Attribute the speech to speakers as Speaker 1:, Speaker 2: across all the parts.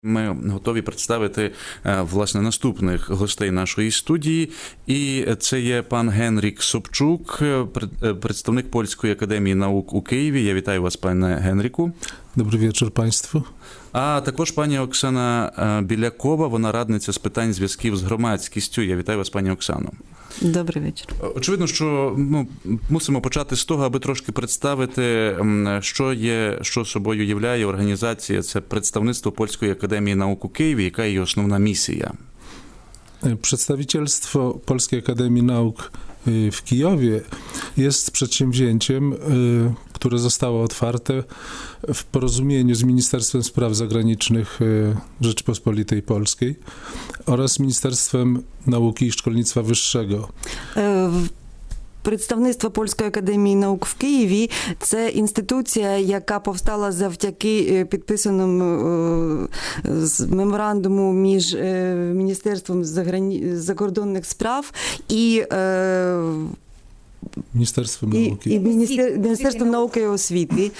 Speaker 1: Ми готові представити, власне, наступних гостей нашої студії. І це є пан Генрік Собчук, представник Польської академії наук у Києві. Я вітаю вас, пане Генріку.
Speaker 2: Добрий вечір панству.
Speaker 1: А також пані Оксана Білякова, вона радниця з питань зв'язків з громадськістю. Я вітаю вас, пані Оксано.
Speaker 3: Добрий вечір.
Speaker 1: Очевидно, що мусимо почати з того, аби трошки представити, що собою являє організація. Це представництво Польської академії наук у Києві, яка є її основна місія.
Speaker 2: Przedstawicielstwo Polskiej Akademii Nauk w Kijowie jest przedsięwzięciem, które zostało otwarte w porozumieniu z Ministerstwem Spraw Zagranicznych Rzeczypospolitej Polskiej oraz Ministerstwem Nauki i Szkolnictwa Wyższego.
Speaker 3: Представництво Польської академії наук в Києві – це інституція, яка повстала завдяки підписаному меморандуму між Міністерством закордонних справ і Міністерством науки і освіти.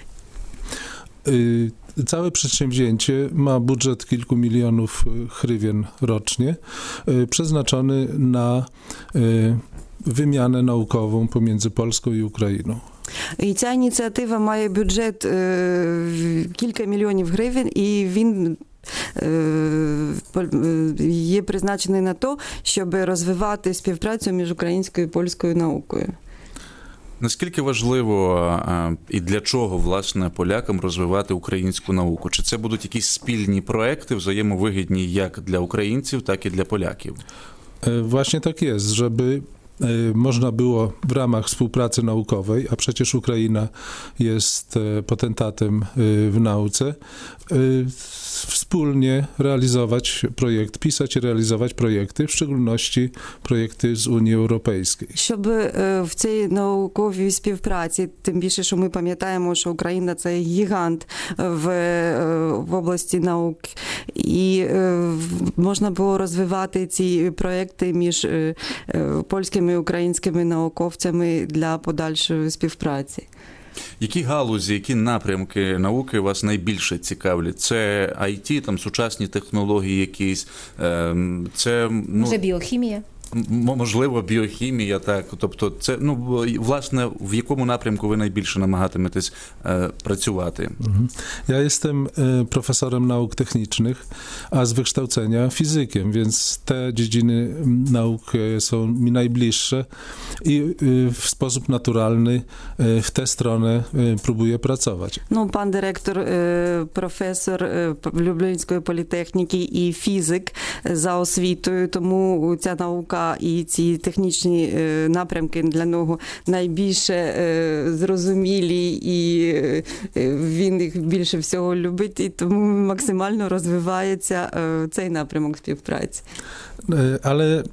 Speaker 2: Całe przedsięwzięcie ma budżet kilku milionów hrywien rocznie, przeznaczony na wymianę naukową pomiędzy Polską i Ukrainą.
Speaker 3: І ця ініціатива має бюджет кілька мільйонів гривень, і він є призначений на те, щоб розвивати співпрацю між українською і польською наукою.
Speaker 1: Наскільки важливо і для чого, власне, полякам розвивати українську науку? Чи це будуть якісь спільні проекти, взаємовигідні як для українців, так і для polakів?
Speaker 2: Właśnie tak jest, żeby można było w ramach współpracy naukowej, a przecież Ukraina jest potentatem w nauce, wspólnie realizować projekt, pisać i realizować projekty, w szczególności projekty z Unii Europejskiej.
Speaker 3: Щоб в цій науковій співпраці, тим більше, що ми пам'ятаємо, що Україна – це гігант в області наук, і можна було розвивати ці проекти між польськими і українськими науковцями для подальшої співпраці.
Speaker 1: Які галузі, які напрямки науки вас найбільше цікавлять? Це IT, там сучасні технології якісь, це...
Speaker 4: Може біохімія?
Speaker 2: Можливо, біохімія, так. Тобто це, власне, w jakim naprямku wy najbardziej namagatemetесь pracować? Ja jestem profesorem nauk technicznych, a z wykształcenia fizykiem, więc te dziedziny nauk są mi najbliższe i w sposób naturalny w tę stronę próbuję pracować.
Speaker 3: Пан директор, професор Люблінської політехніки і фізик за освітою, тому ця наука і ці технічні напрямки для нього найбільше зрозумілі, і він їх більше всього любить, і тому максимально розвивається цей напрямок співпраці.
Speaker 2: Ale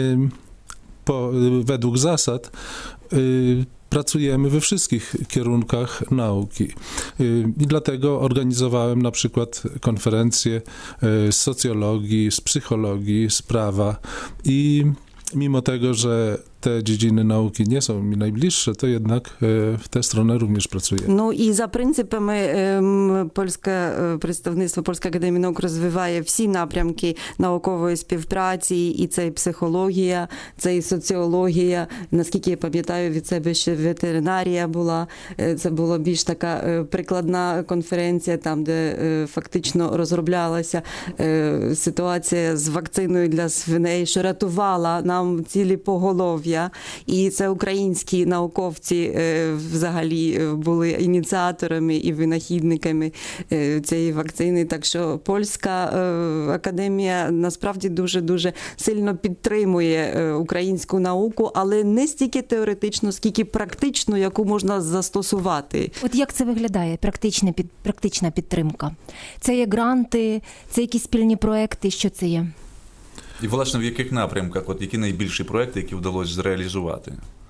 Speaker 2: według zasad pracujemy we wszystkich kierunkach nauki. I dlatego organizowałem na przykład konferencje z socjologii, z psychologii, z prawa i mimo tego, że te dziedziny nauki nie są mi najbliższe, to jednak w tę stronę również pracuję.
Speaker 3: І за принципами представництво Польської академії наук розвиває всі напрямки наукової співпраці, і це і психологія, це і соціологія. Наскільки я пам'ятаю, від себе ще ветеринарія була. Це була більш така прикладна конференція, там, де фактично розроблялася ситуація з вакциною для свиней, що рятувала нам цілі поголов'я. І це українські науковці взагалі були ініціаторами і винахідниками цієї вакцини. Так що Польська академія насправді дуже-дуже сильно підтримує українську науку, але не стільки теоретично, скільки практично, яку можна застосувати.
Speaker 4: От як це виглядає, практична підтримка? Це є гранти, це якісь спільні проекти, що це є?
Speaker 1: І, власне, в яких напрямках, які найбільші проекти, які вдалося зреалізувати?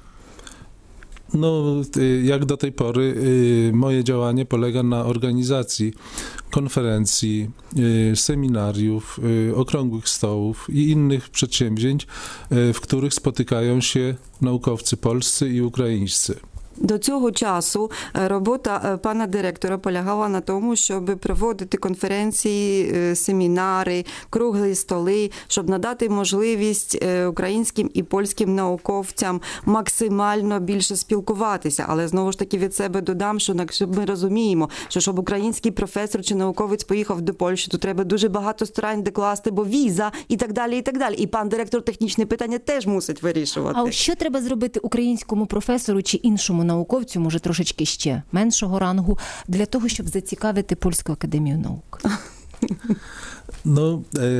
Speaker 2: Jak do tej pory moje działanie polega na organizacji konferencji, seminariów, okrągłych stołów i innych przedsięwzięć, w których spotykają się naukowcy polscy i ukraińscy.
Speaker 3: До цього часу робота пана директора полягала на тому, щоб проводити конференції, семінари, круглі столи, щоб надати можливість українським і польським науковцям максимально більше спілкуватися. Але знову ж таки від себе додам, що ми розуміємо, що щоб український професор чи науковець поїхав до Польщі, то треба дуже багато старань докласти, бо віза і так далі, і так далі. І пан директор технічні питання теж мусить вирішувати.
Speaker 4: А що треба зробити українському професору чи іншому науковцю, може трошечки ще меншого рангу, для того, щоб зацікавити Польську академію наук?
Speaker 2: No,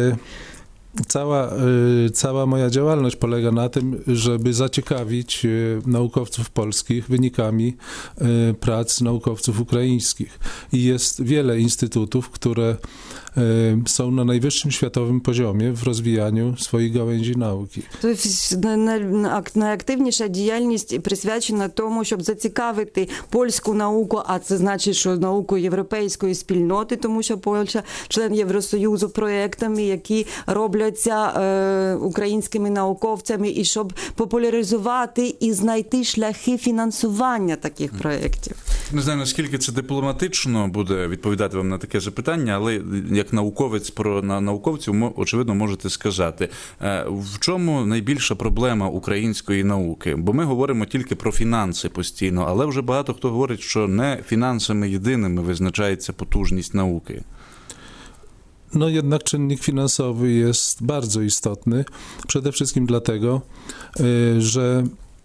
Speaker 2: cała moja działalność polega na tym, żeby zaciekawić naukowców polskich wynikami prac naukowców ukraińskich. I jest wiele instytutów, które są na najwyższym światowym poziomie w rozwijaniu swoich gałęzi nauki.
Speaker 3: Найактивніша діяльність присвячена тому, щоб зацікавити польську науку, а це значить, що науку європейської спільноти, тому що Польща член Євросоюзу, проєктами, які робляться українськими науковцями, і щоб популяризувати і знайти шляхи фінансування таких проєктів.
Speaker 1: Не знаю, наскільки це дипломатично буде відповідати вам на таке запитання, але як науковець про науковців, очевидно, можете сказати, в чому найбільша проблема української науки? Бо ми говоримо тільки про фінанси постійно, ale вже багато хто говорить, що не фінансами єдиними визначається потужність науки.
Speaker 2: No jednak czynnik finansowy jest bardzo istotny, przede wszystkim dlatego, że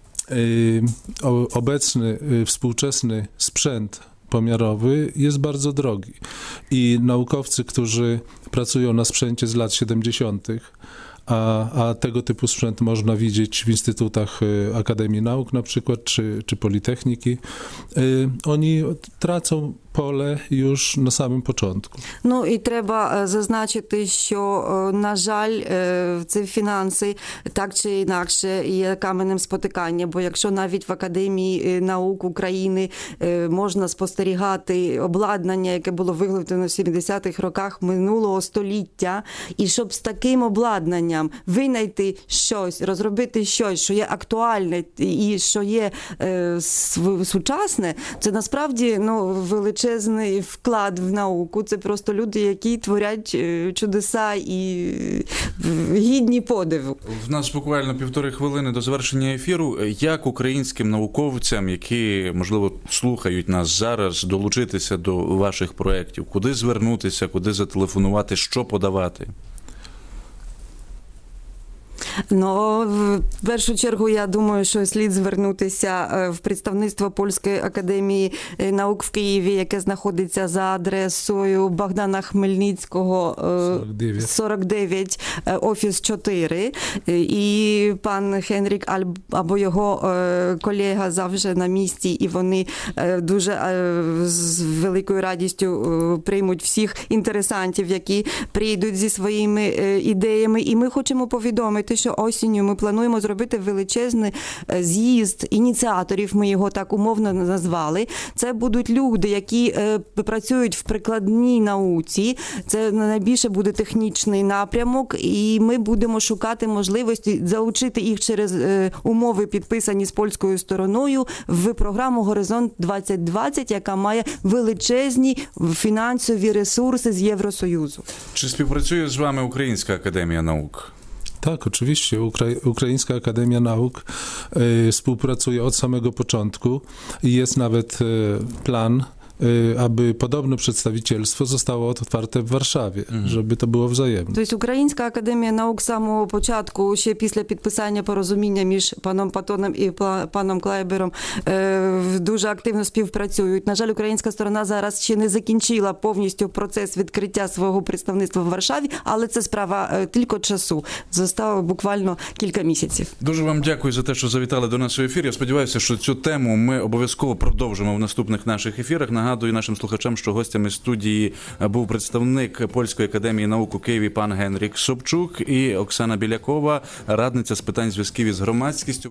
Speaker 2: obecny, współczesny sprzęt pomiarowy jest bardzo drogi i naukowcy, którzy pracują na sprzęcie z lat 70., a tego typu sprzęt można widzieć w instytutach Akademii Nauk na przykład, czy Politechniki, oni tracą pole już на самому початку.
Speaker 3: Ну і треба зазначити, що, на жаль, ці фінанси так чи інакше є каменем спотикання, бо якщо навіть в Академії наук України можна спостерігати обладнання, яке було виготовлено в 70-х роках минулого століття, і щоб з таким обладнанням винайти щось, розробити щось, що є актуальне і що є сучасне, це насправді величезний вклад в науку. Це просто люди, які творять чудеса і гідні подиву.
Speaker 1: В нас буквально 1,5 хвилини до завершення ефіру. Як українським науковцям, які, можливо, слухають нас зараз, долучитися до ваших проєктів? Куди звернутися, куди зателефонувати, що подавати?
Speaker 3: Ну, в першу чергу, я думаю, що слід звернутися в представництво Польської академії наук в Києві, яке знаходиться за адресою Богдана Хмельницького, 49, офіс 4. І пан Генрік або його колега завжди на місці, і вони дуже з великою радістю приймуть всіх інтересантів, які прийдуть зі своїми ідеями. І ми хочемо повідомити, що осінню ми плануємо зробити величезний з'їзд ініціаторів, ми його так умовно назвали. Це будуть люди, які працюють в прикладній науці, це найбільше буде технічний напрямок, і ми будемо шукати можливості залучити їх через умови, підписані з польською стороною, в програму «Горизонт 2020», яка має величезні фінансові ресурси з Євросоюзу.
Speaker 1: Чи співпрацює з вами Українська академія наук?
Speaker 2: Tak, oczywiście. Ukraińska Akademia Nauk współpracuje od samego początku i jest nawet plan, aby podobne przedstawicielstwo zostało otwarte w Warszawie, żeby to było wzajemne.
Speaker 3: Тобто Українська академія наук з самого початку, ще після підписання порозуміння між паном Патоном і паном Клайбером, дуже активно співпрацюють. На жаль, українська сторона зараз ще не закінчила повністю процес відкриття свого представництва в Варшаві, але це справа тільки часу. Зостало буквально кілька місяців.
Speaker 1: Дуже вам дякую за те, що завітали до нас у ефір. Я сподіваюся, що цю тему ми обов'язково продовжимо в наступних наших ефірах. Нагадую нашим слухачам, що гостями студії був представник Польської академії наук у Києві пан Генрік Собчук і Оксана Білякова, радниця з питань зв'язків із громадськістю.